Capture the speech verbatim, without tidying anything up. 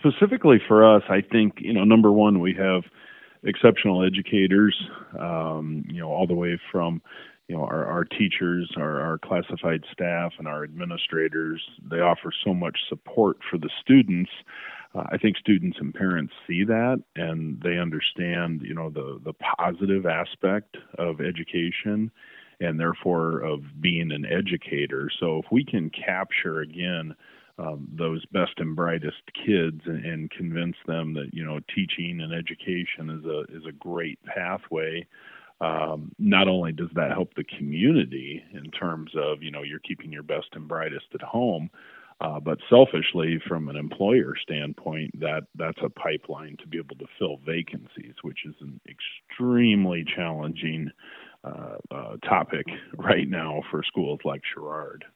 specifically for us, I think, you know, number one, we have exceptional educators, um, you know, all the way from, you know, our, our teachers, our, our classified staff, and our administrators. They offer so much support for the students. Uh, I think students and parents see that, and they understand, you know, the, the positive aspect of education and therefore of being an educator. So if we can capture, again, um, those best and brightest kids and, and convince them that, you know, teaching and education is a is a great pathway. Um, not only does that help the community in terms of, you know, you're keeping your best and brightest at home, uh, but selfishly from an employer standpoint, that that's a pipeline to be able to fill vacancies, which is an extremely challenging uh, uh, topic right now for schools like Sherrard.